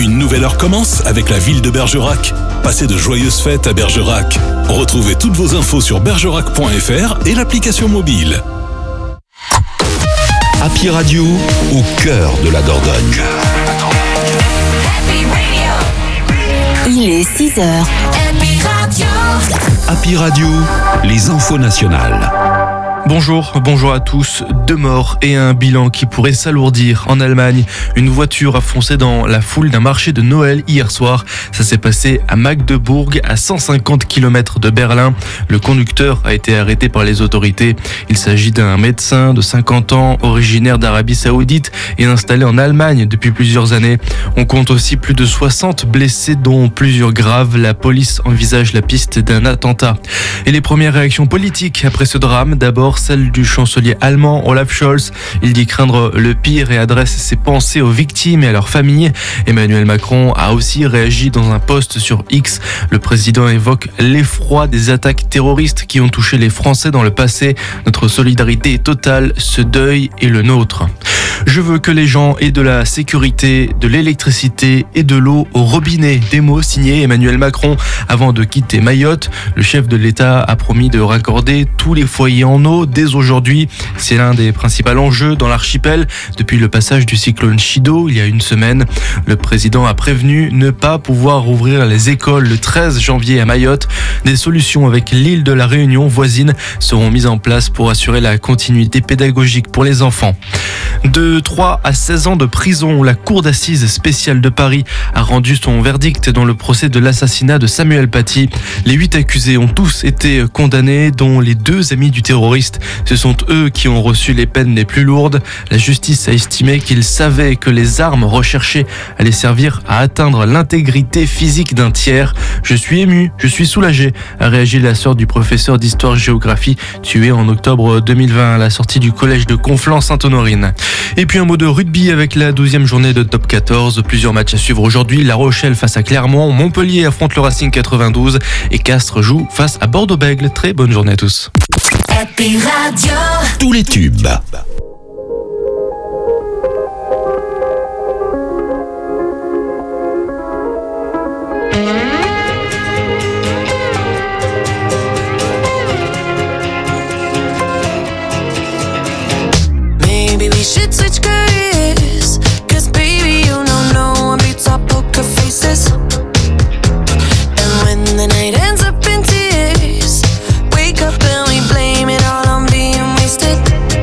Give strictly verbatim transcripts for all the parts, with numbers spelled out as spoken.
Une nouvelle heure commence avec la ville de Bergerac. Passez de joyeuses fêtes à Bergerac. Retrouvez toutes vos infos sur bergerac point f r et l'application mobile. Happy Radio, au cœur de la Dordogne. Il est six heures. Happy Radio. Happy Radio, les infos nationales. Bonjour, bonjour à tous. Deux morts et un bilan qui pourrait s'alourdir. En Allemagne, une voiture a foncé dans la foule d'un marché de Noël hier soir. Ça s'est passé à Magdebourg, à cent cinquante kilomètres de Berlin. Le conducteur a été arrêté par les autorités. Il s'agit d'un médecin de cinquante ans, originaire d'Arabie Saoudite et installé en Allemagne depuis plusieurs années. On compte aussi plus de soixante blessés, dont plusieurs graves. La police envisage la piste d'un attentat. Et les premières réactions politiques après ce drame, d'abord celle du chancelier allemand Olaf Scholz. Il dit craindre le pire et adresse ses pensées aux victimes et à leurs familles. Emmanuel Macron a aussi réagi dans un post sur X. Le président évoque l'effroi des attaques terroristes qui ont touché les Français dans le passé. Notre solidarité est totale, ce deuil est le nôtre. Je veux que les gens aient de la sécurité, de l'électricité et de l'eau au robinet. Des mots signés Emmanuel Macron avant de quitter Mayotte. Le chef de l'État a promis de raccorder tous les foyers en eau dès aujourd'hui. C'est l'un des principaux enjeux dans l'archipel depuis le passage du cyclone Chido il y a une semaine. Le président a prévenu ne pas pouvoir ouvrir les écoles le treize janvier à Mayotte. Des solutions avec l'île de la Réunion voisine seront mises en place pour assurer la continuité pédagogique pour les enfants. De trois à seize ans de prison, la cour d'assises spéciale de Paris a rendu son verdict dans le procès de l'assassinat de Samuel Paty. Les huit accusés ont tous été condamnés, dont les deux amis du terroriste. Ce sont eux qui ont reçu les peines les plus lourdes. La justice a estimé qu'ils savaient que les armes recherchées allaient servir à atteindre l'intégrité physique d'un tiers. Je suis ému, je suis soulagé, a réagi la sœur du professeur d'histoire-géographie tué en octobre deux mille vingt à la sortie du collège de Conflans-Sainte-Honorine. Et puis un mot de rugby avec la douzième journée de top quatorze. Plusieurs matchs à suivre aujourd'hui. La Rochelle face à Clermont, Montpellier affronte le Racing quatre-vingt-douze et Castres joue face à Bordeaux-Bègles. Très bonne journée à tous. Happy Radio. Tous les tubes. Maybe we should switch careers, 'cause baby you know no one beats our poker faces. And when the night ends up in tears, wake up and we blame it all on being wasted.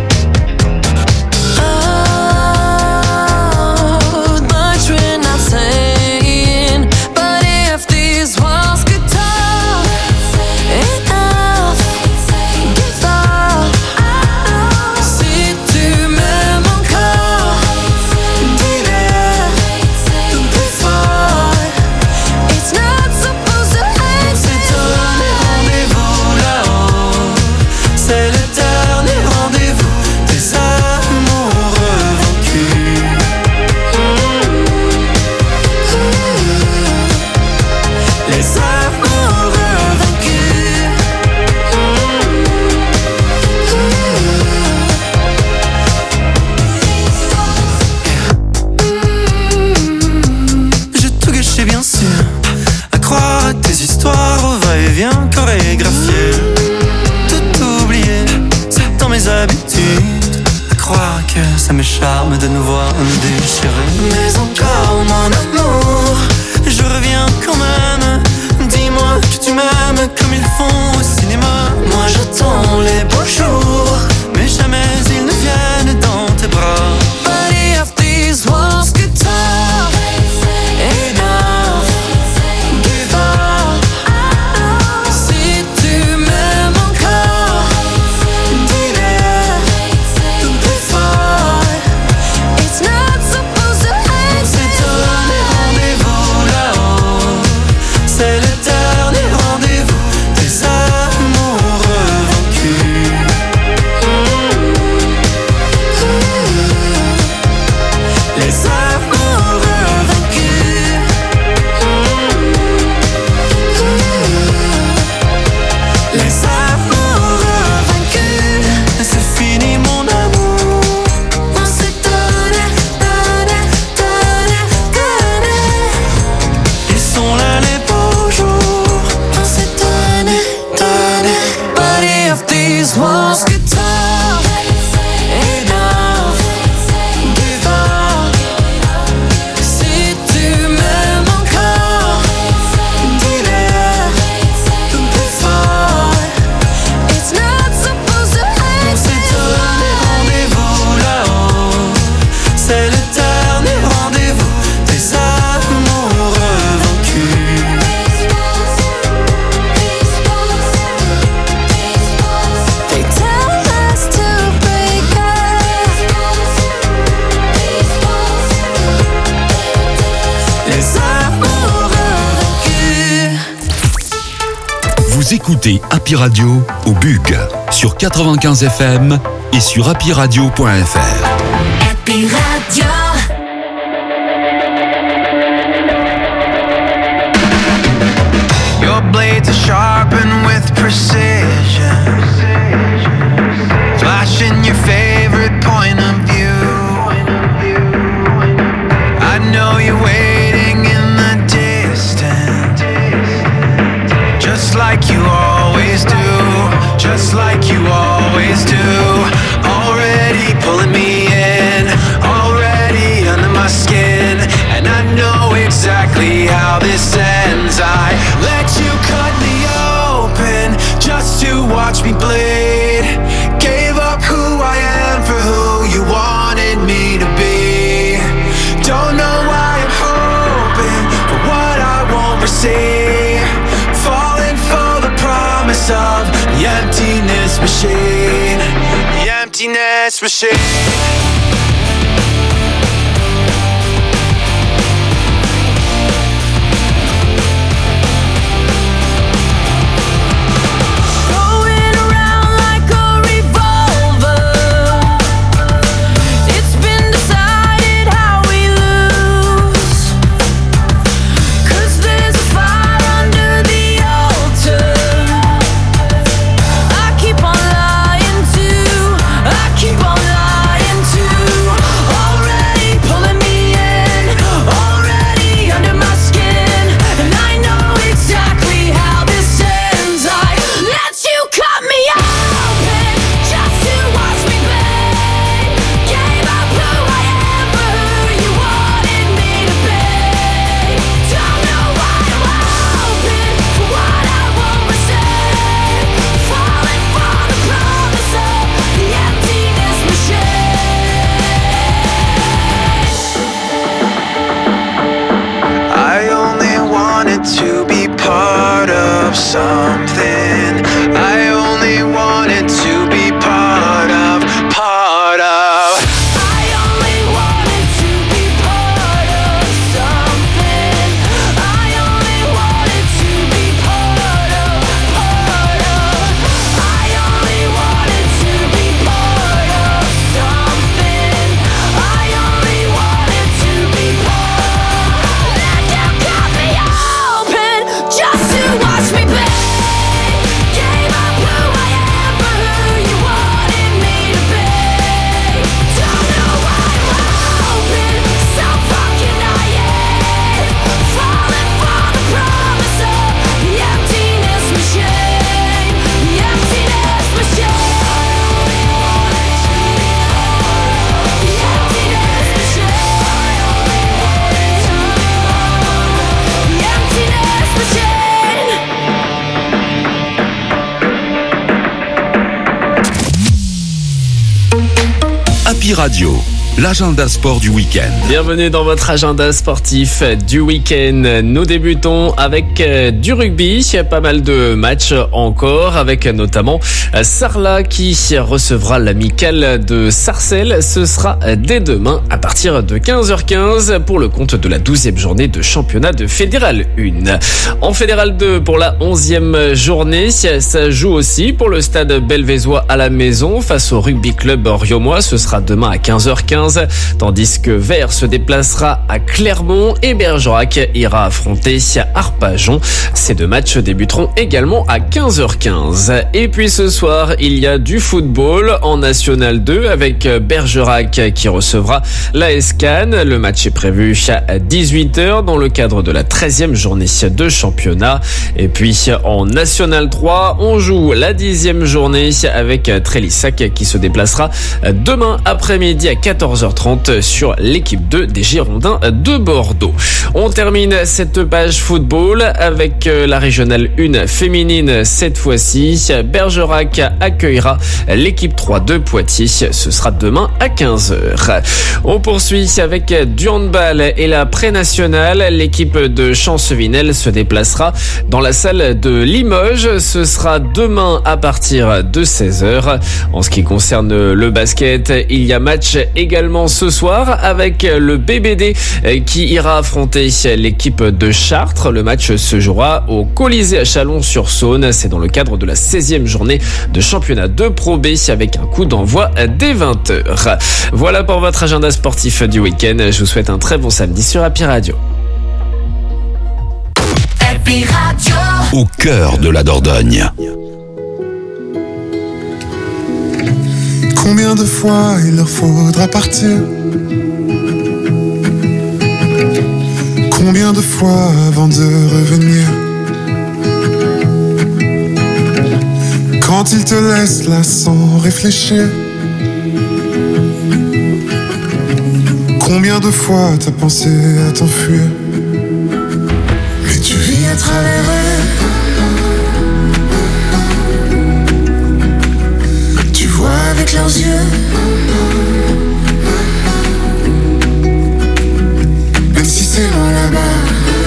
Oh, much we're not saying, but if these walls could talk, enough, give up. Si tu m'aimes encore, dis-le tout plus fort. It's not supposed to end. C'est donné rendez-vous là-haut. C'est le dernier rendez-vous des amoureux vaincus. Les amoureux vaincus. J'ai tout gâché bien sûr, à croire à tes histoires au va-et-vient chorégraphié. Tout oublié, c'est dans mes habitudes, à croire que ça me charme de nous voir me déchirer. Mais encore mon amour, je reviens quand même. Dis-moi que tu m'aimes comme ils font au cinéma. Moi j'attends les beaux jours, mais jamais ils ne viennent dans tes bras. But if these walls could talk, enough, give up. Si tu m'aimes encore, dis-le tout plus fort. It's not Vous écoutez Happy Radio au Bug sur quatre-vingt-quinze F M et sur happy radio point f r. Happy Radio. Your blades are sharpened with precision, flashing your favorite point of view. I know you're waiting in the distance, just like you always do, just like you always do. Already pulling me in, already under my skin, and I know exactly how this ends. I let you cut me open just to watch me bleed. Gave up who I am for who you wanted me to be. Don't know why I'm hoping for what I won't receive. Falling for the promise of the emptiness machine. The emptiness machine. Something I only wanted to be part of, part of. I only wanted to be part of something. I only wanted to be part of, part of. I only wanted to be part of something. I only wanted to be part. Let you cut me open just to watch me play. Happy Radio, l'agenda sport du week-end. Bienvenue dans votre agenda sportif du week-end. Nous débutons avec du rugby. Il y a pas mal de matchs encore, avec notamment Sarlat qui recevra l'amicale de Sarcelles. Ce sera dès demain à partir de quinze heures quinze pour le compte de la douzième journée de championnat de Fédéral un. En Fédéral deux, pour la onzième journée, ça joue aussi pour le stade belvézois à la maison face au rugby club riomois. Ce sera demain à quinze heures quinze, tandis que Vert se déplacera à Clermont et Bergerac ira affronter Arpajon. Ces deux matchs débuteront également à quinze heures quinze. Et puis ce soir, il y a du football en National deux avec Bergerac qui recevra l'A S Cannes. Le match est prévu à dix-huit heures dans le cadre de la treizième journée de championnat. Et puis en National trois, on joue la dixième journée avec Trélissac qui se déplacera demain après-midi à quatorze heures trente sur l'équipe deux des Girondins de Bordeaux. On termine cette page football avec la régionale un féminine cette fois-ci. Bergerac accueillera l'équipe trois de Poitiers. Ce sera demain à quinze heures. On poursuit avec du handball et la pré-nationale. L'équipe de Champs-Sevinel se déplacera dans la salle de Limoges. Ce sera demain à partir de seize heures. En ce qui concerne le basket, il y a match également également ce soir avec le B B D qui ira affronter l'équipe de Chartres. Le match se jouera au Colisée à Chalon-sur-Saône. C'est dans le cadre de la seizième journée de championnat de Pro B avec un coup d'envoi dès vingt heures. Voilà pour votre agenda sportif du week-end. Je vous souhaite un très bon samedi sur Happy Radio. Happy Radio. Au cœur de la Dordogne. Combien de fois il leur faudra partir? Combien de fois avant de revenir? Quand ils te laissent là sans réfléchir? Combien de fois t'as pensé à t'enfuir? Mais tu vis à travers eux. Tu vois avec leurs yeux. Même si c'est loin là-bas,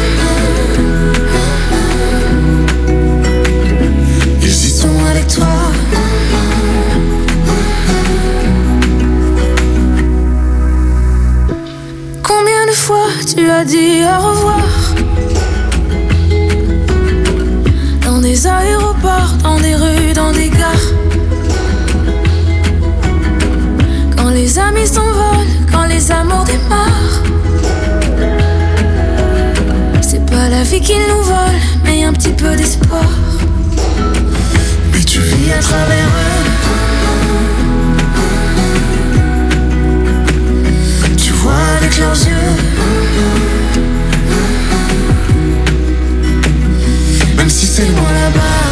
ils y sont avec toi. Combien de fois tu as dit au revoir? Dans des aéroports, dans des rues, dans des gares. Quand les amis s'envolent, quand les amours démarrent. C'est pas la vie qu'ils nous vole, mais un petit peu d'espoir. Mais tu vis à travers eux. Tu vois avec leurs yeux. Même si c'est loin là-bas,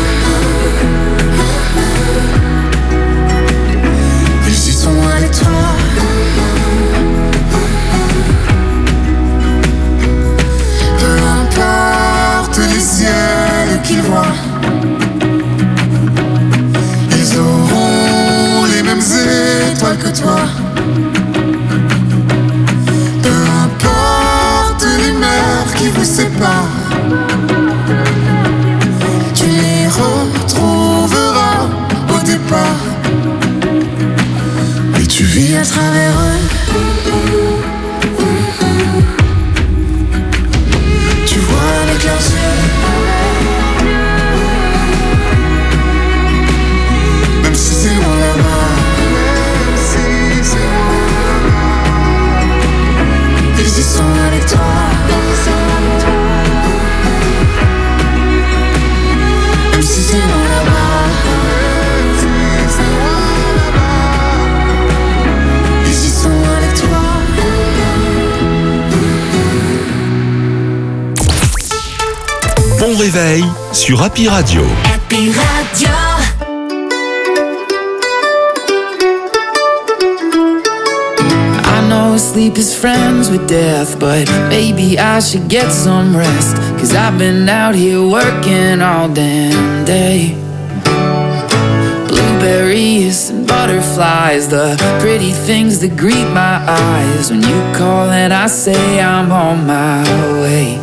ils y sont avec toi. Peu importe les ciels qu'ils voient, ils auront les mêmes étoiles que toi. Peu importe les mers qui vous séparent, tu les retrouveras au départ. Et tu vis à travers eux. Tu vois avec leurs yeux. Même si c'est loin là-bas, même si c'est loin là-bas, ils y sont avec toi. Même si c'est loin là-bas, même si c'est loin là-bas, ils y sont avec toi. Bon réveil sur Happy Radio. Happy Radio. I know sleep is friends with death, but maybe I should get some rest. Cause I've been out here working all damn day. Blueberries and butterflies, the pretty things that greet my eyes. When you call and I say I'm on my way.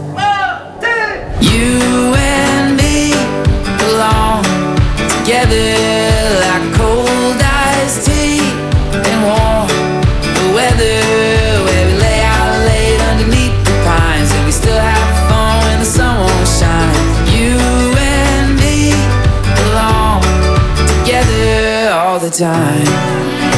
You and me belong together like cold iced tea and warm the weather, where we lay out late underneath the pines and we still have fun when the sun won't shine. You and me belong together all the time.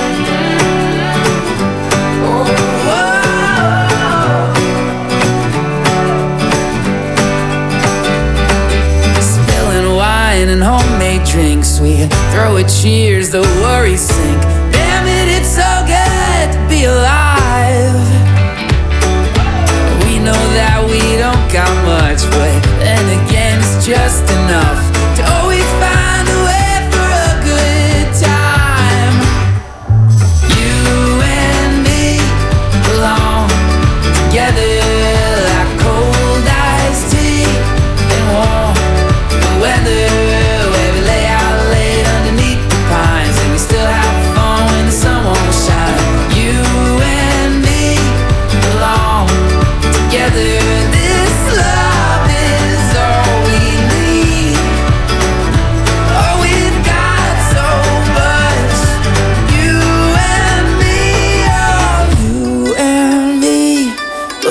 And homemade drinks, we throw a cheers, the worries sink. Damn it, it's so good to be alive. We know that we don't got much, but then again it's just enough to always find a way for a good time. You and me belong together like cold iced tea and warm the weather. Still have fun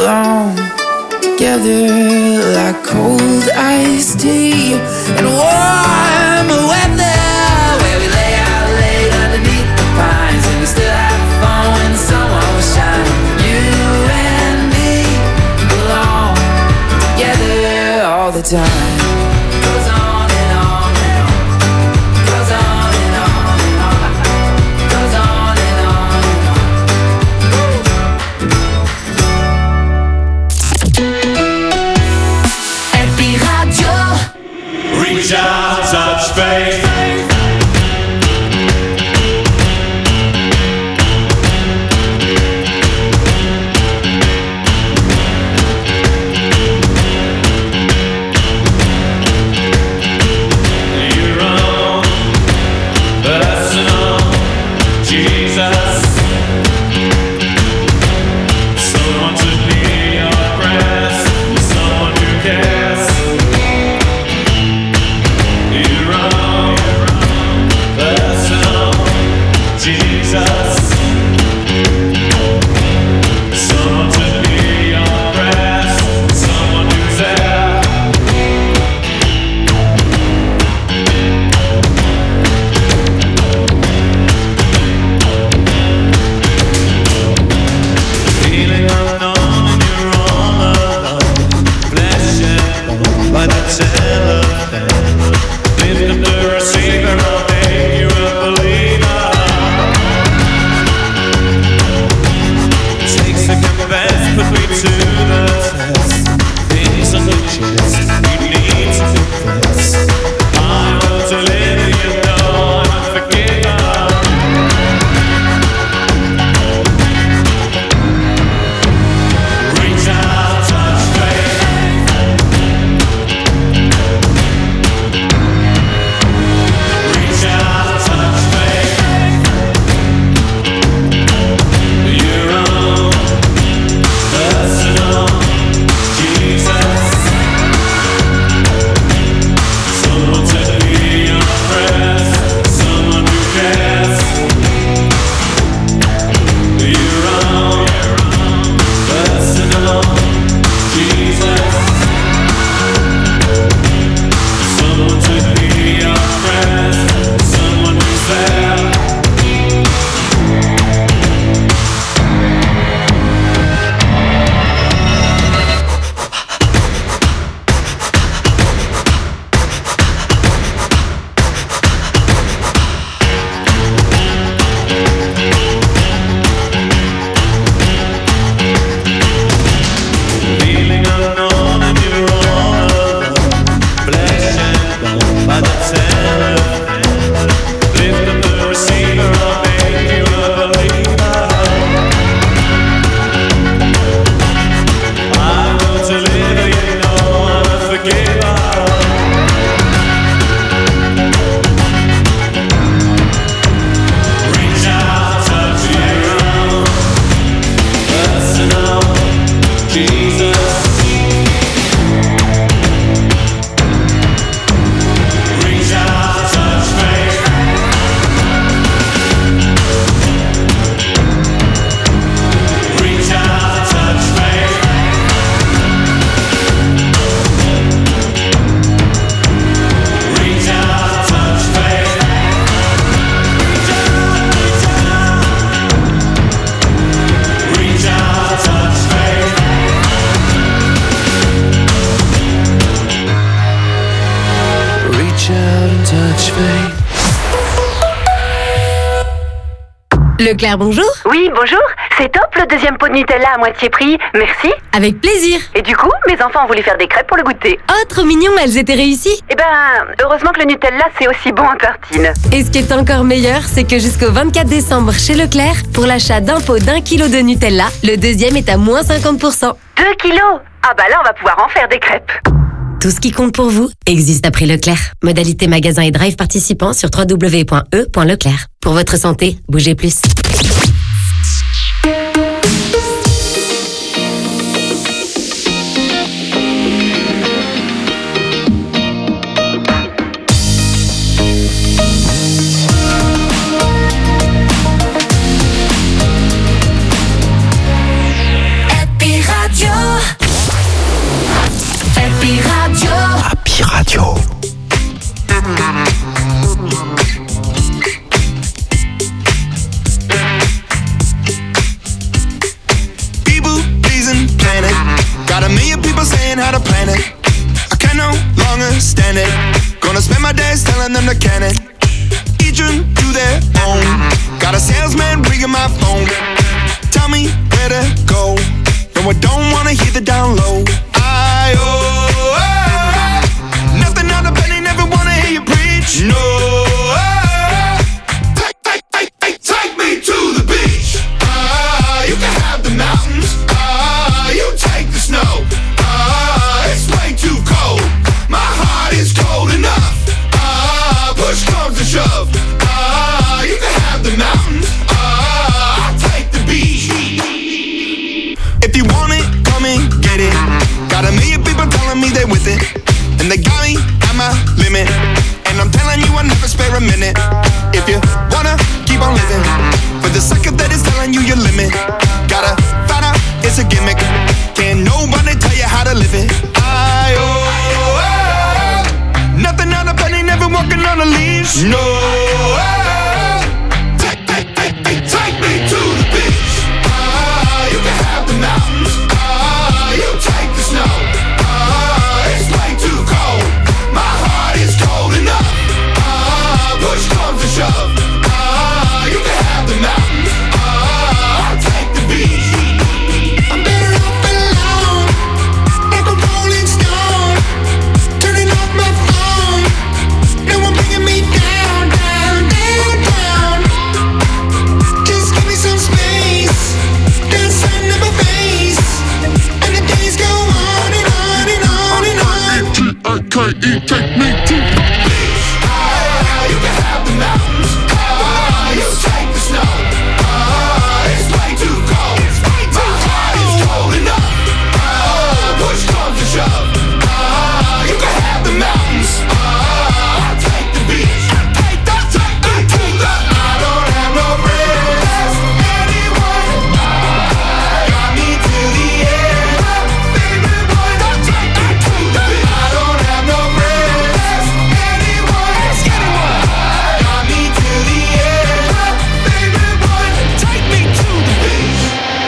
belong together like cold iced tea and warm weather, where we lay out late underneath the pines and we still have fun when the sun won't shine. You and me belong together all the time. Goes on and on and on. Goes on and on and on. Goes on and on and on. Happy Radio. Reach out, touch faith. Leclerc, bonjour. Oui, bonjour. C'est top le deuxième pot de Nutella à moitié prix. Merci. Avec plaisir. Et du coup, mes enfants ont voulu faire des crêpes pour le goûter. Oh, trop mignon, elles étaient réussies. Eh ben, heureusement que le Nutella, c'est aussi bon en tartine. Et ce qui est encore meilleur, c'est que jusqu'au vingt-quatre décembre chez Leclerc, pour l'achat d'un pot d'un kilo de Nutella, le deuxième est à moins cinquante pour cent. Deux kilos? Ah bah là, on va pouvoir en faire des crêpes. Tout ce qui compte pour vous existe à prix Leclerc. Modalité magasin et drive participant sur w w w point e point leclerc. Pour votre santé, bougez plus. Happy Radio. planet. I can no longer stand it. Gonna spend my days telling them to can it. Each one to their own. Got a salesman ringing my phone. Tell me where to go. No, I don't wanna hear the down low. I oh, oh, nothing on the penny, never wanna hear you preach. No, oh, take, take, take, take, take me to the beach. Ah, you can have the mountains. Ah, you take the snow. Ah, it's way too cold. My heart is cold enough. Ah, push comes to shove. Ah, you can have the mountains. Ah, I'll take the beach. If you want it, come and get it. Got a million people telling me they with it, and they got me at my limit. And I'm telling you I never spare a minute. If you wanna keep on living, for the second that is telling you your limit, gotta find out it's a gimmick. Can't nobody tell you how to live it. I oh, oh nothing on a penny, never walking on a leash. No, oh, take, take, take, take, take me to the beach. Ah, you can have the mountains. Ah, you take the snow. Ah, it's way too cold. My heart is cold enough. Ah, push comes to shove. Ah, you can have the mountains. Ah, I'll take the beach. I'm better off alone, like a rolling stone. Turning off my phone. No one bringing me down, down, down, down. Just give me some space. Dance sun in my face, and the days go on and on and on and on. T I K E, take me to the beach. Ah, you can have the mountains. Ah, you take the snow. Ah, it's way too cold. My heart is cold enough. Ah, push comes to shove. Ah, you can have the mountains. Ah, I'll take the beach. Take the, take the, take the. I don't have no friends. Anyone got me to the end. Baby boy, don't take me to the beach. I don't have no friends. Anyone, anyone got me to the end. Baby boy, take me to the beach.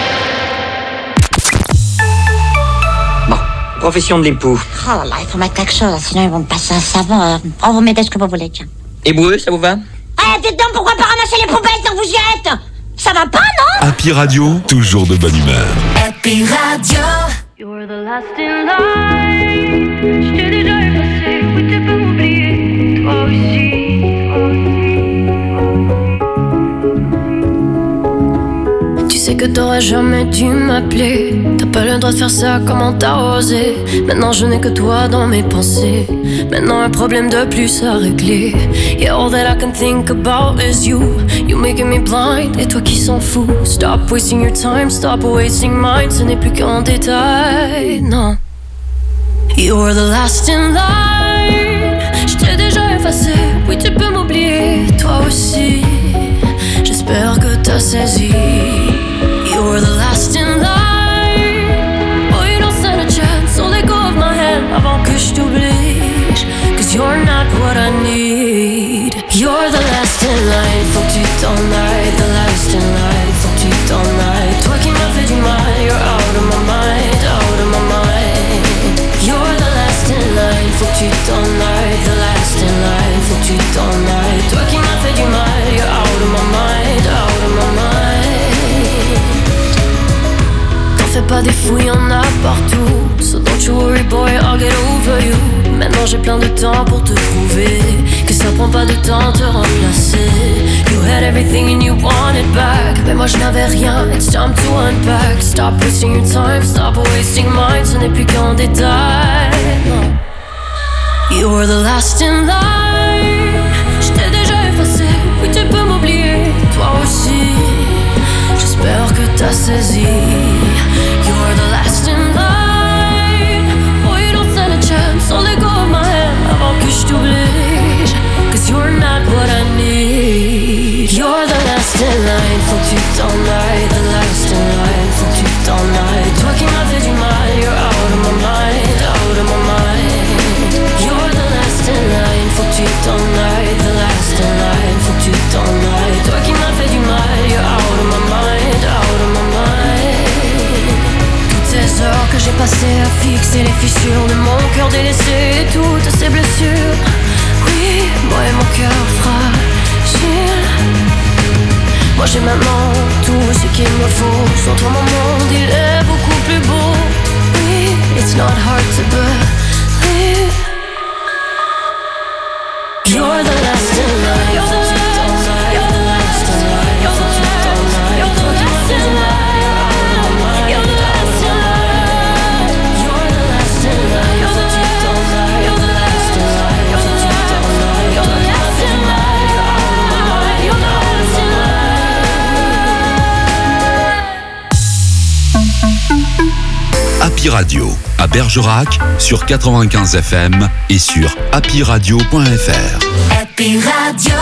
Bon, profession de l'époux. Oh là là, il faut mettre quelque chose, sinon ils vont me passer un savon. Oh, vous mettez ce que vous voulez, tiens. Hébreu, ça vous va? Eh, dites donc, pourquoi pas ramasser les poubelles tant que vous y êtes? Ça va pas, non? Happy Radio, toujours de bonne humeur. Happy Radio. You're the last in line. Je t'ai déjà effacé, oui tu peux m'oublier, toi aussi, toi aussi. Tu sais que t'aurais jamais dû m'appeler. T'as pas le droit de faire ça, comment t'as osé? Maintenant je n'ai que toi dans mes pensées. Maintenant un problème de plus à régler. Yeah, all that I can think about is you. You making me blind, et toi qui s'en fout. Stop wasting your time, stop wasting mine. Ce n'est plus qu'un détail, non. You're the last in line. Je t'ai déjà effacé, oui tu peux m'oublier, toi aussi. J'espère que t'as saisi. You're the last in line. Oh, you don't stand a chance, so let go of my hand avant que je t'oblige. Cause you're not what I need. You're the last in line, faut que tu t'en ailles. The last in line, faut que tu t'en ailles. Toi qui m'as fait du mal, you're out of my mind, out of my mind. You're the last in line, faut que tu t'en ailles. The last in line, faut que tu t'en ailles. Toi qui m'as fait du mal, you're out of my mind, out of my mind. Fais pas des fouilles, y'en a partout. So don't you worry boy, I'll get over you. Maintenant j'ai plein de temps pour te prouver que ça prend pas de temps te remplacer. You had everything and you wanted back, mais moi je n'avais rien, it's time to unpack. Stop wasting your time, stop wasting mine. Ce n'est plus qu'un détail, non. You're the last in line. Je t'ai déjà effacé, oui tu peux m'oublier, toi aussi. J'espère que t'as saisi. You're the last in line. Oh, you don't stand a chance, so let go of my hand avant que je t'oblige. Cause you're not what I need. You're the last in line, faut que tu t'en ailles. The last in line, faut que tu t'en ailles. Toi qui m'as fait du mal, you're out of my mind, out of my mind. You're the last in line, faut que tu t'en ailles. The last in line, faut que tu t'en ailles. Toi qui m'as fait du mal, you're out of my mind, out of my mind. temps que j'ai passé à fixer les fissures de mon cœur délaissé et toutes ces blessures. Oui, moi et mon cœur fragile. Moi j'ai maintenant tout ce qu'il me faut. Sans toi mon monde il est beaucoup plus beau. Oui, it's not hard to believe. You're the last in line. You're the last, you're the last in line. You're the last, you're the last in line. You're the last in line. You're the last in line. You're the you're the last in line. You're the you're the last in line. You're the last in line. Happy Radio à Bergerac sur quatre-vingt-quinze F M et sur happy radio point f r. Happy Radio.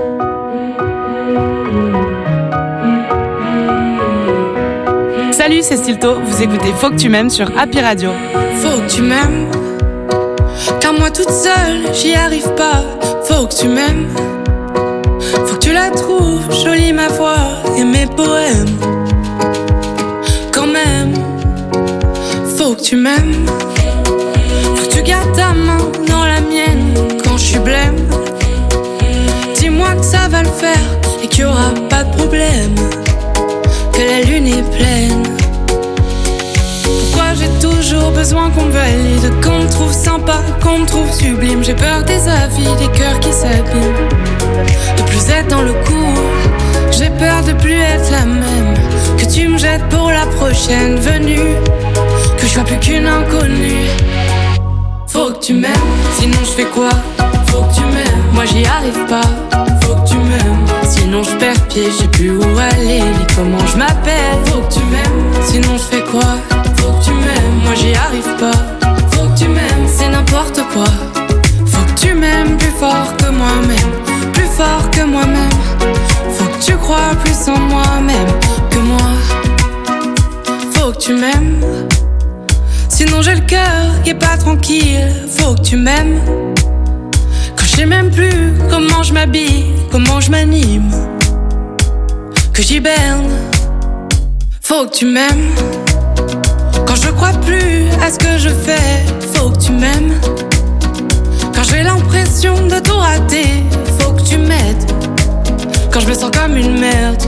Salut, c'est Stilto, vous écoutez Faut que tu m'aimes sur Happy Radio. Faut que tu m'aimes, car moi toute seule, j'y arrive pas. Faut que tu m'aimes, faut que tu la trouves jolie ma voix et mes poèmes. Quand même, faut que tu m'aimes, faut que tu gardes ta main dans la mienne quand je suis blême. Dis-moi que ça va le faire et qu'il y aura pas de problème, que la lune est pleine. Pourquoi j'ai toujours besoin qu'on me valide, qu'on me trouve sympa, qu'on me trouve sublime. J'ai peur des avis, des cœurs qui s'abîment, de plus être dans le coup. J'ai peur de plus être la même, que tu me jettes pour la prochaine venue, que je sois plus qu'une inconnue. Faut que tu m'aimes, sinon je fais quoi? Faut que tu m'aimes, moi j'y arrive pas. Faut que tu m'aimes, sinon je perds pied, je sais plus où aller ni comment je m'appelle. Faut que tu m'aimes, sinon je fais quoi? Faut que tu m'aimes, moi j'y arrive pas. Faut que tu m'aimes, c'est n'importe quoi. Faut que tu m'aimes plus fort que moi-même, plus fort que moi-même. Faut que tu crois plus en moi-même que moi. Faut que tu m'aimes, sinon j'ai le cœur qui est pas tranquille. Faut que tu m'aimes, quand je sais même plus comment je m'habille, comment je m'anime, que j'hiberne. Faut que tu m'aimes, quand je crois plus à ce que je fais. Faut que tu m'aimes, quand j'ai l'impression de tout rater. Faut que tu m'aides, quand je me sens comme une merde.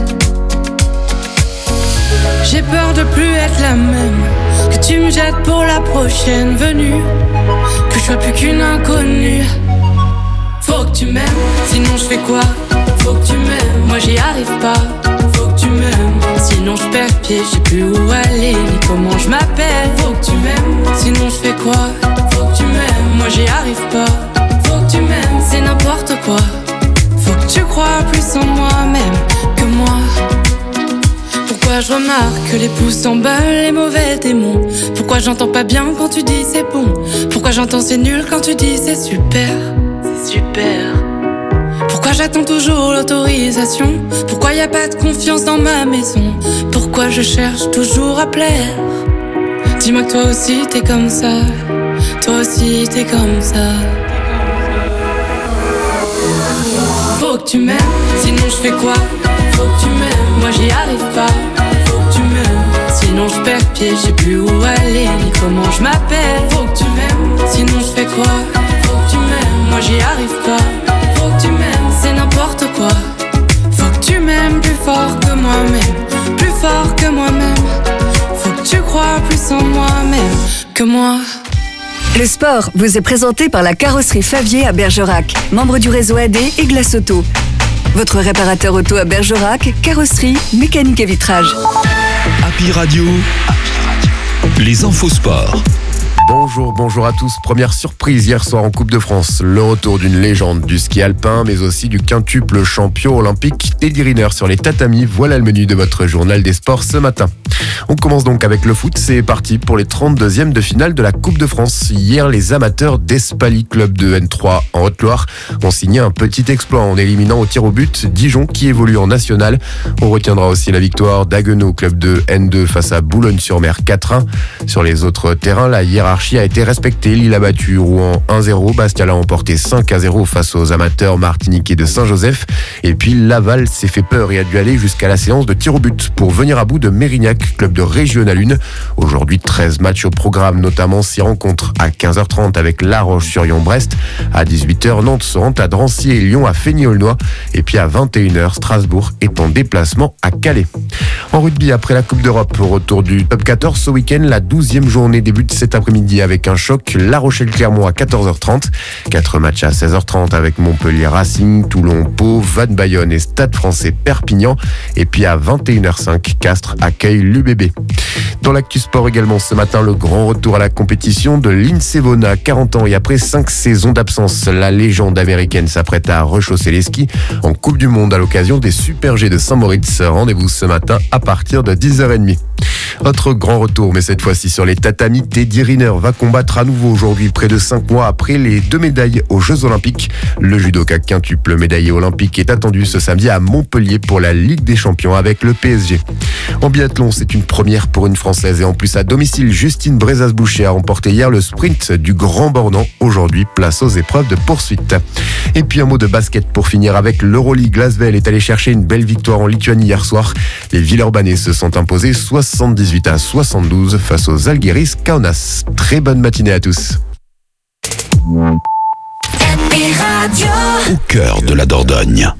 J'ai peur de plus être la même, que tu me jettes pour la prochaine venue, que je sois plus qu'une inconnue. Faut que tu m'aimes, sinon je fais quoi? Faut que tu m'aimes, moi j'y arrive pas. Faut que tu m'aimes, sinon je perds pied, je sais plus où aller ni comment je m'appelle. Faut que tu m'aimes, sinon je fais quoi? Faut que tu m'aimes, moi j'y arrive pas. Faut que tu m'aimes, c'est n'importe quoi. Faut que tu crois plus en moi-même que moi. Pourquoi je remarque que les pouces s'emballent, les mauvais démons? Pourquoi j'entends pas bien quand tu dis c'est bon? Pourquoi j'entends c'est nul quand tu dis c'est super? C'est super. Pourquoi j'attends toujours l'autorisation? Pourquoi y a pas de confiance dans ma maison? Pourquoi je cherche toujours à plaire? Dis-moi que toi aussi t'es comme ça, toi aussi t'es comme ça. Faut que tu m'aimes, sinon je fais quoi? Faut que tu m'aimes, moi j'y arrive pas. Faut que tu m'aimes, sinon je perds pied, je sais plus où aller ni comment je m'appelle. Faut que tu m'aimes, sinon je fais quoi? Faut que tu m'aimes, moi j'y arrive pas. Faut que tu m'aimes, c'est n'importe quoi. Faut que tu m'aimes plus fort que moi-même, plus fort que moi-même. Faut que tu crois plus en moi-même que moi. Le sport vous est présenté par la carrosserie Favier à Bergerac, membre du réseau A D et Glace Auto. Votre réparateur auto à Bergerac, carrosserie, mécanique et vitrage. Happy Radio, les infos sport. Bonjour, bonjour à tous. Première surprise hier soir en Coupe de France. Le retour d'une légende du ski alpin, mais aussi du quintuple champion olympique Teddy Riner sur les tatamis. Voilà le menu de votre journal des sports ce matin. On commence donc avec le foot. C'est parti pour les trente-deuxièmes de finale de la Coupe de France. Hier, les amateurs d'Espaly, club de N trois en Haute-Loire, ont signé un petit exploit en éliminant au tir au but Dijon qui évolue en national. On retiendra aussi la victoire d'Haguenau, club de N deux face à Boulogne-sur-Mer quatre un. Sur les autres terrains, la hiérarchie hiérarchie a été respectée. Lille a battu Rouen un zéro. Bastia l'a emporté cinq à zéro face aux amateurs martiniquais de Saint-Joseph. Et puis Laval s'est fait peur et a dû aller jusqu'à la séance de tir au but pour venir à bout de Mérignac, club de Régional un. Aujourd'hui, treize matchs au programme, notamment six rencontres à quinze heures trente avec La Roche-sur-Yon-Brest. À dix-huit heures, Nantes se rend à Drancy et Lyon à Feigny-Aulnois. Et puis à vingt et une heures, Strasbourg est en déplacement à Calais. En rugby, après la Coupe d'Europe, au retour du top quatorze ce week-end, la douzième journée débute cet après-midi avec un choc. La Rochelle-Clermont à quatorze heures trente. Quatre matchs à seize heures trente avec Montpellier Racing, Toulon, Pau, Vannes-Bayonne et Stade Français Perpignan. Et puis à vingt et une heures cinq, Castres accueille l'U B B. Dans l'actu sport également ce matin, le grand retour à la compétition de Lindsey Vonn à quarante ans et après cinq saisons d'absence. La légende américaine s'apprête à rechausser les skis en Coupe du Monde à l'occasion des Super G de Saint-Moritz. Rendez-vous ce matin à partir de dix heures trente. Autre grand retour, mais cette fois-ci sur les tatamis, Teddy Riner va combattre à nouveau aujourd'hui, près de cinq mois après les deux médailles aux Jeux Olympiques. Le judoka quintuple médaillé olympique est attendu ce samedi à Montpellier pour la Ligue des Champions avec le P S G. En biathlon, c'est une première pour une Française et en plus à domicile, Justine Brezas-Boucher a remporté hier le sprint du Grand Bornand. Aujourd'hui, place aux épreuves de poursuite. Et puis un mot de basket pour finir avec l'Euroleague. Lasvel est allé chercher une belle victoire en Lituanie hier soir. Les Villeurbanais se sont imposés soixante-dix-huit à soixante-douze face aux Žalgiris Kaunas. Très bonne matinée à tous. Au cœur de la Dordogne.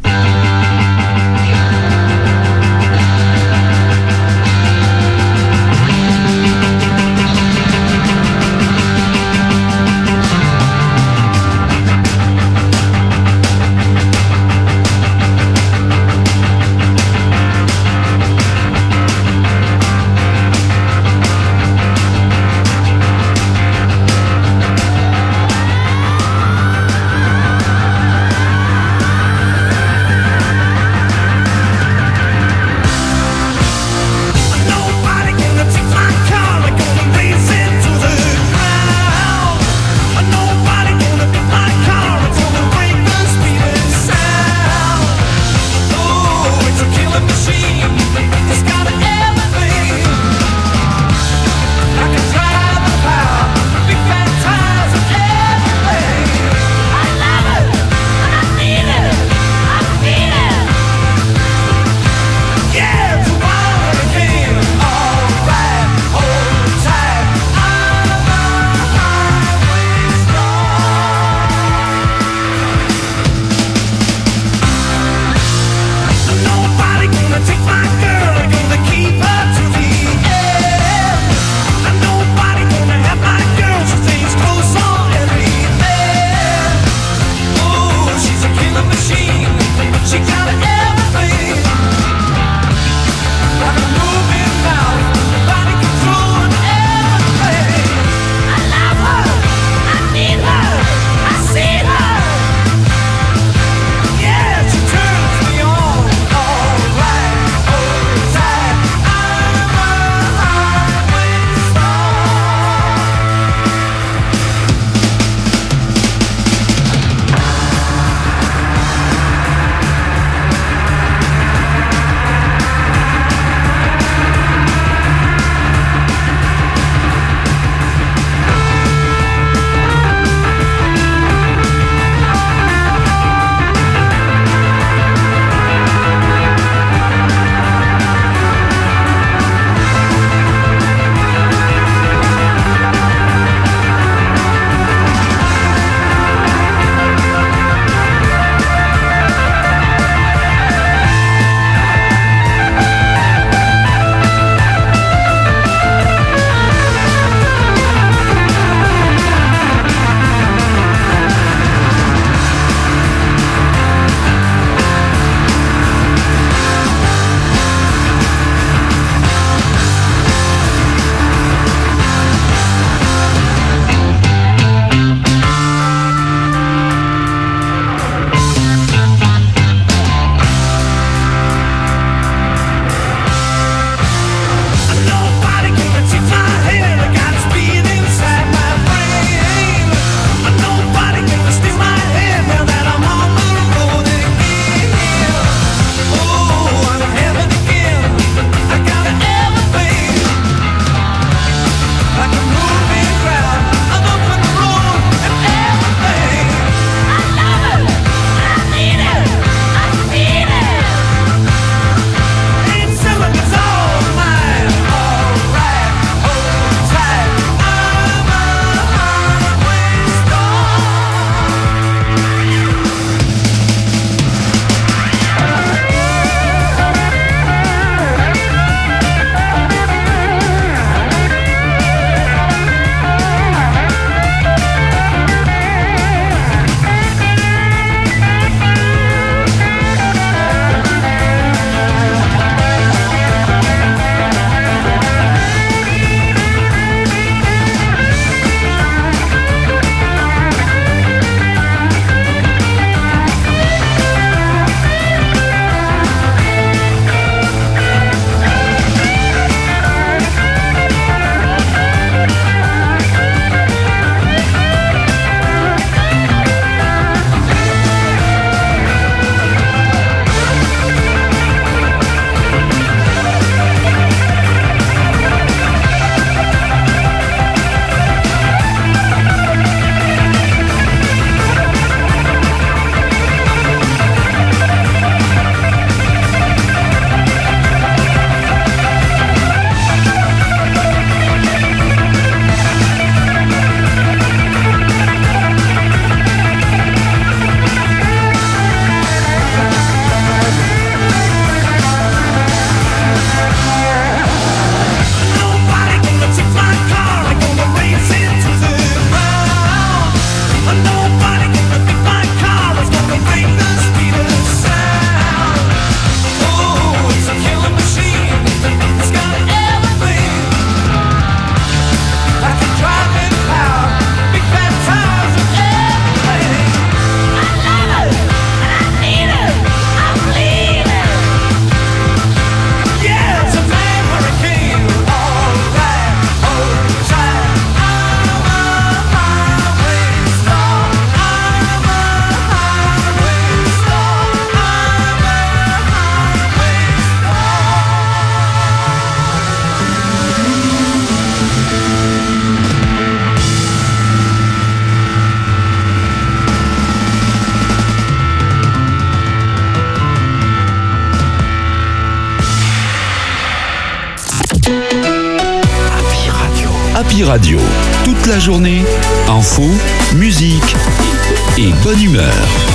Happy Radio. Toute la journée, info, musique et bonne humeur.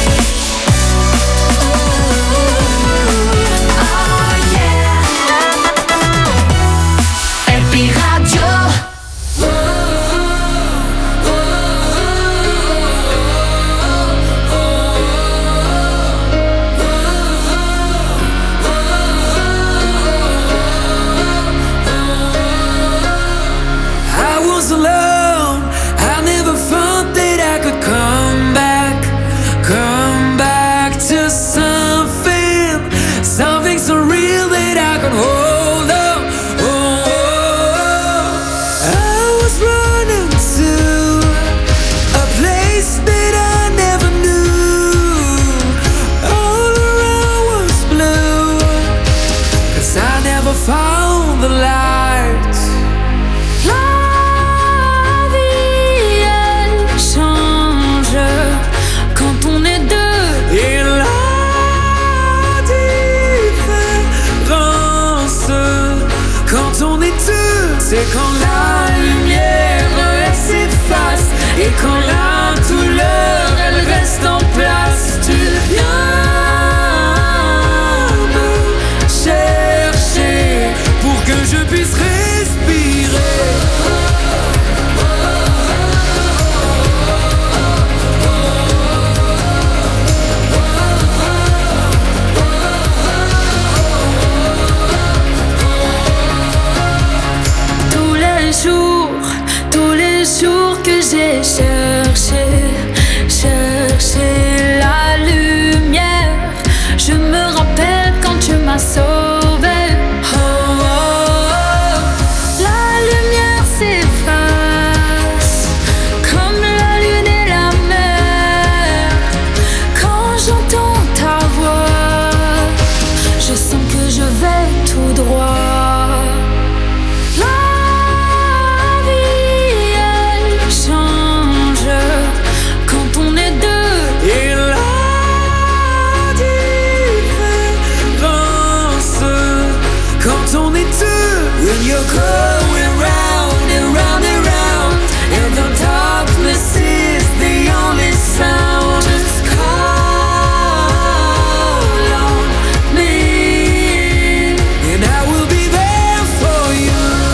Happy Radio. I was alone. I never thought that I could come back, come back to something, something so real that I could hold on. Oh, oh. I was running to a place that I never knew. All around was blue, 'cause I never found the light. La vie, elle change quand on est deux. Et la différence quand on est deux, c'est quand la lumière elle s'efface et quand la douleur elle reste en place. Tu viens me chercher pour que je puisse respirer. Tous les jours, tous les jours que j'ai cherché, cherché la lumière. Je me rappelle quand tu m'as sauvé. Oh, oh, oh. La lumière s'efface comme la lune et la mer. Quand j'entends ta voix, je sens que je vais tout droit. La vie, elle change quand on est deux. Et la différence quand on est deux. When you're going round and round and round, and the darkness is the only sound. Just call on me, and I will be there for you.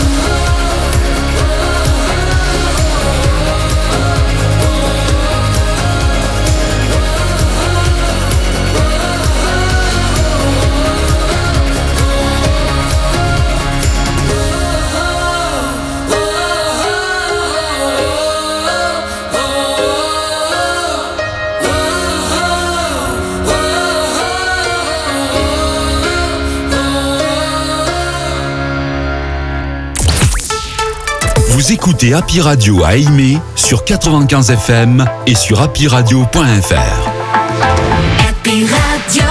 Vous écoutez Happy Radio à Aimé sur quatre-vingt-quinze F M et sur happy radio point f r. Happy Radio.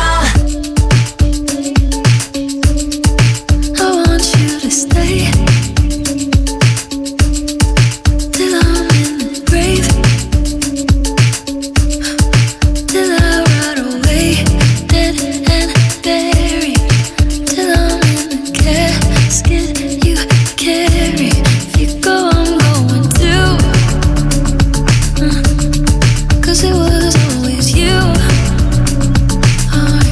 I want you to stay till I'm in the grave, till I rot away, dead and buried, till I'm in the casket you carry. If you go, I'm going too, uh, 'cause it was always you. Oh,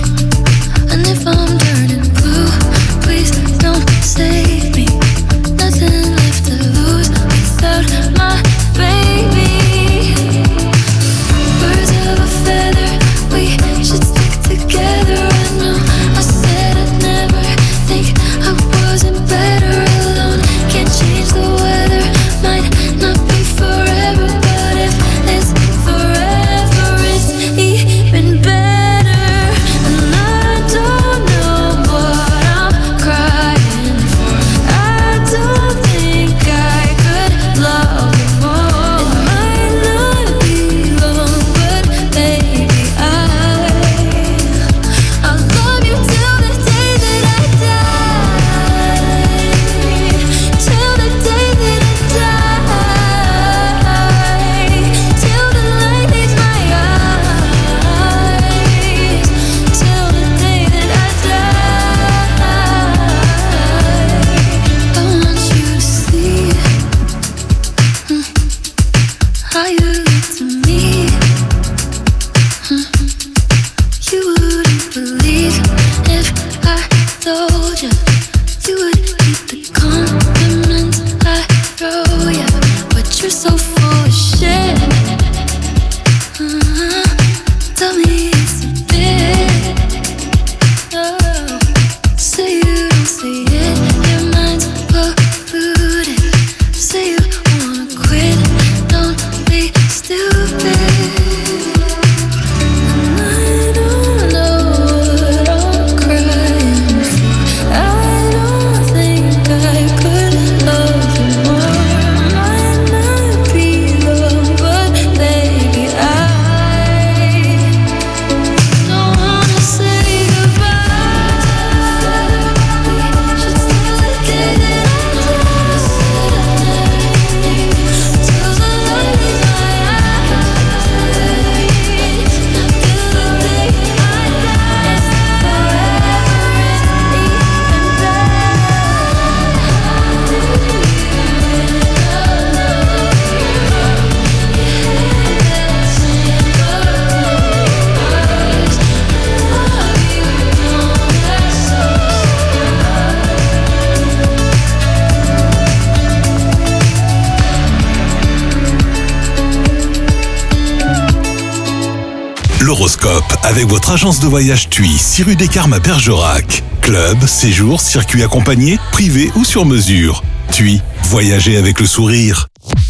L'horoscope avec votre agence de voyage TUI, six rue des Carmes à Bergerac. Club, séjour, circuit accompagné, privé ou sur mesure. TUI, voyagez avec le sourire.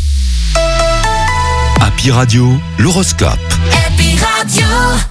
Happy Radio, l'horoscope. Happy Radio.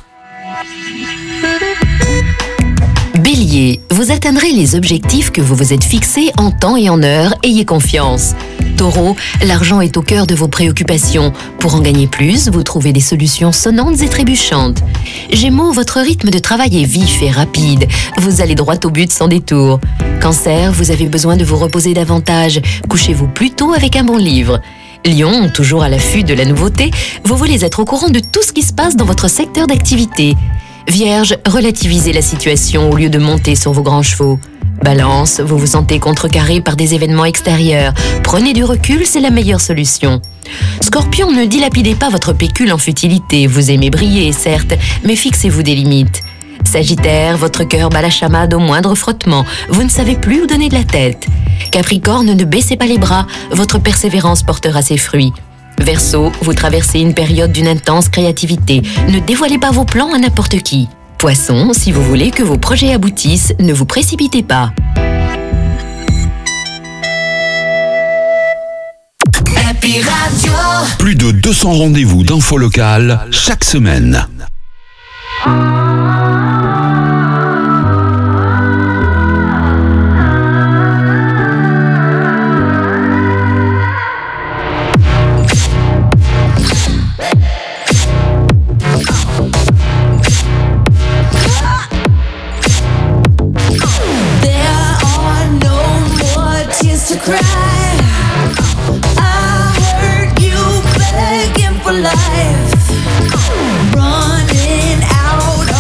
Bélier, vous atteindrez les objectifs que vous vous êtes fixés en temps et en heure, ayez confiance. Taureau, l'argent est au cœur de vos préoccupations. Pour en gagner plus, vous trouvez des solutions sonnantes et trébuchantes. Gémeaux, votre rythme de travail est vif et rapide. Vous allez droit au but sans détour. Cancer, vous avez besoin de vous reposer davantage. Couchez-vous plutôt avec un bon livre. Lion, toujours à l'affût de la nouveauté, vous voulez être au courant de tout ce qui se passe dans votre secteur d'activité. Vierge, relativisez la situation au lieu de monter sur vos grands chevaux. Balance, vous vous sentez contrecarré par des événements extérieurs. Prenez du recul, c'est la meilleure solution. Scorpion, ne dilapidez pas votre pécule en futilité. Vous aimez briller, certes, mais fixez-vous des limites. Sagittaire, votre cœur bat la chamade au moindre frottement. Vous ne savez plus où donner de la tête. Capricorne, ne baissez pas les bras. Votre persévérance portera ses fruits. Verseau, vous traversez une période d'une intense créativité. Ne dévoilez pas vos plans à n'importe qui. Poisson, si vous voulez que vos projets aboutissent, ne vous précipitez pas. Happy Radio. Plus de deux cents rendez-vous d'infos locales chaque semaine. Running out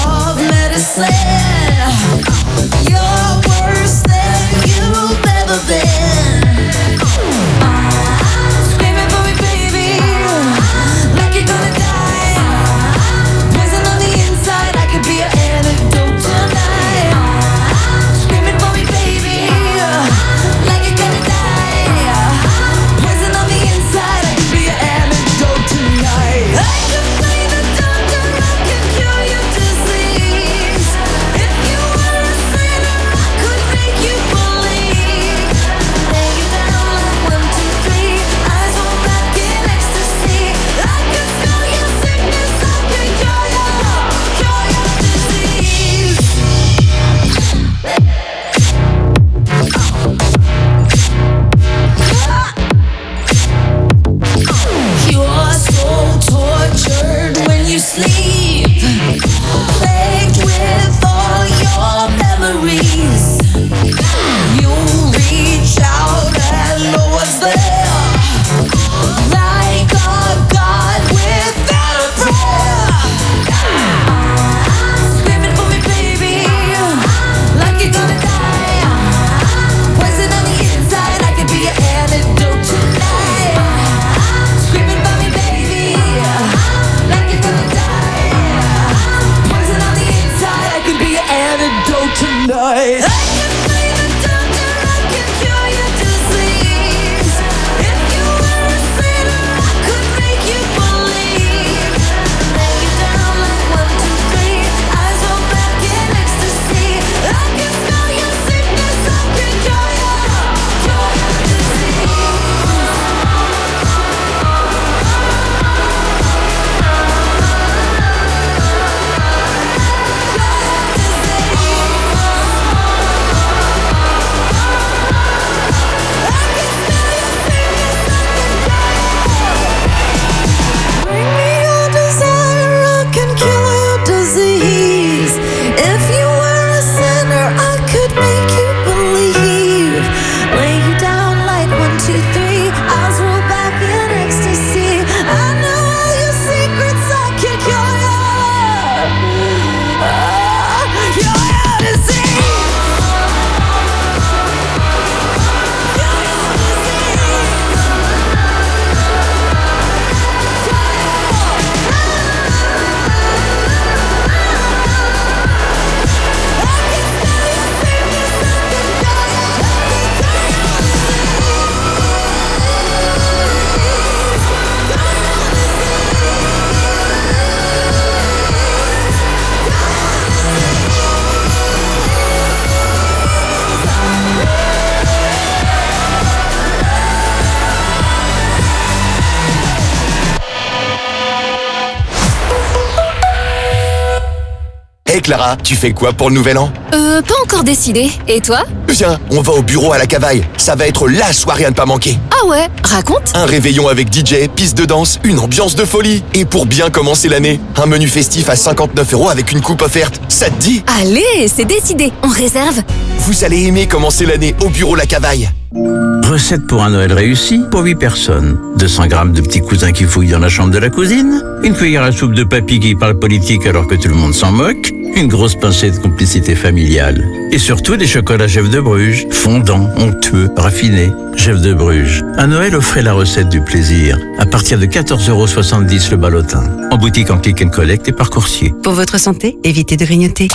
Clara, tu fais quoi pour le nouvel an? Euh, pas encore décidé. Et toi? Viens, on va au bureau à la Cavaille. Ça va être la soirée à ne pas manquer. Ah ouais, raconte. Un réveillon avec D J, piste de danse, une ambiance de folie. Et pour bien commencer l'année, un menu festif à cinquante-neuf euros avec une coupe offerte. Ça te dit? Allez, c'est décidé. On réserve. Vous allez aimer commencer l'année au bureau La Cavaille. Recette pour un Noël réussi pour huit personnes. deux cents grammes de petits cousins qui fouillent dans la chambre de la cousine. Une cuillère à soupe de papy qui parle politique alors que tout le monde s'en moque. Une grosse pincée de complicité familiale. Et surtout des chocolats Jeff de Bruges. Fondants, onctueux, raffinés. Jeff de Bruges. À Noël, offrez la recette du plaisir. À partir de quatorze euros soixante-dix le ballotin. En boutique en click and collect et par coursier. Pour votre santé, évitez de grignoter.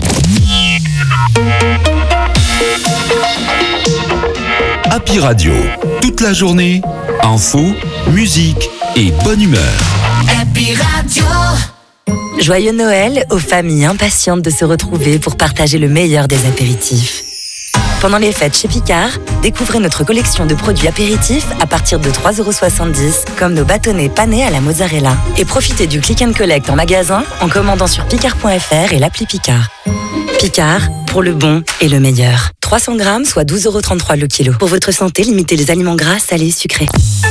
Happy Radio, toute la journée, info, musique et bonne humeur. Happy Radio. Joyeux Noël aux familles impatientes de se retrouver pour partager le meilleur des apéritifs. Pendant les fêtes chez Picard, découvrez notre collection de produits apéritifs à partir de trois euros soixante-dix, comme nos bâtonnets panés à la mozzarella. Et profitez du click and collect en magasin en commandant sur picard point f r et l'appli Picard. Picard, pour le bon et le meilleur. trois cents grammes, soit douze euros trente-trois le kilo. Pour votre santé, limitez les aliments gras, salés et sucrés.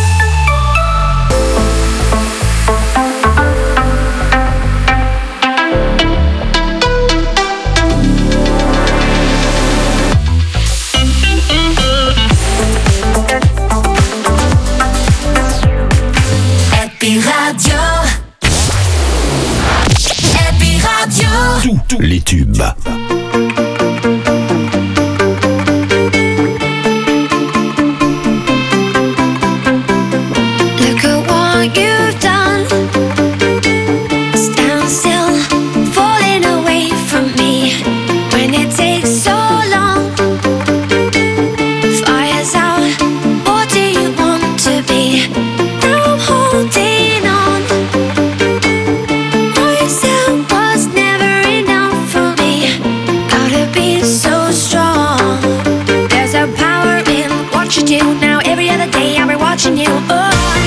Happy Radio. Happy Radio. Tous, tous les tubes. Look at what you've done. Stand still, falling away from me. When it takes so long, fire's out. What do you want to be? Now I'm holding on. What you said was never enough for me. Gotta be so strong. There's a power in what you do. Now every other day I'll be watching you. Oh.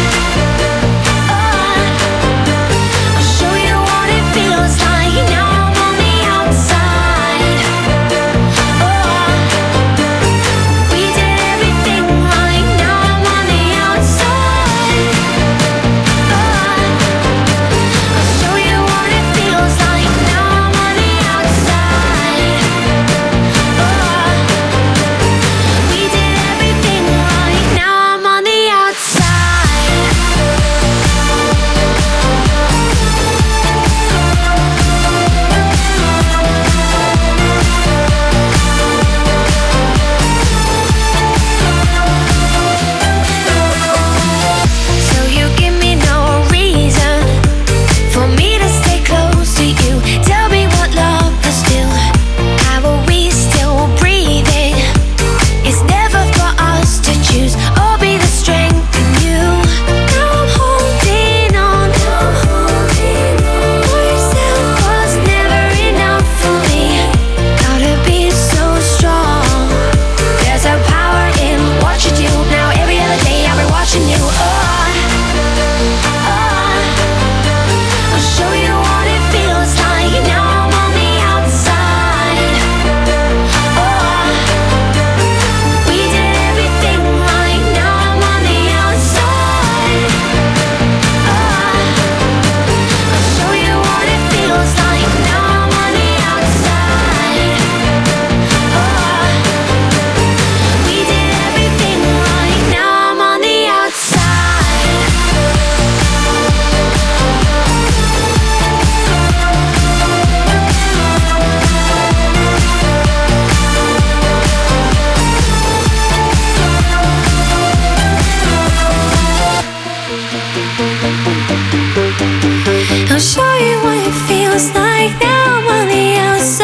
I'll show you what it feels like now I'm on the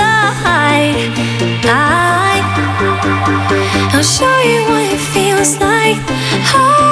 outside. I, I'll show you what it feels like. Oh.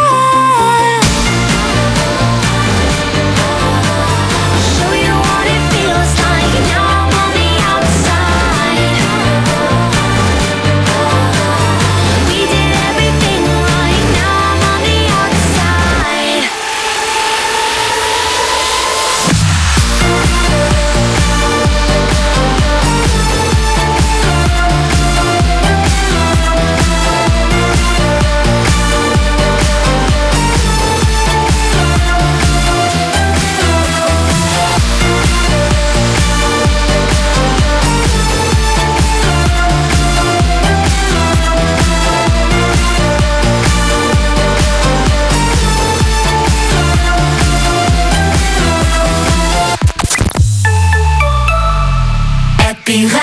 Happy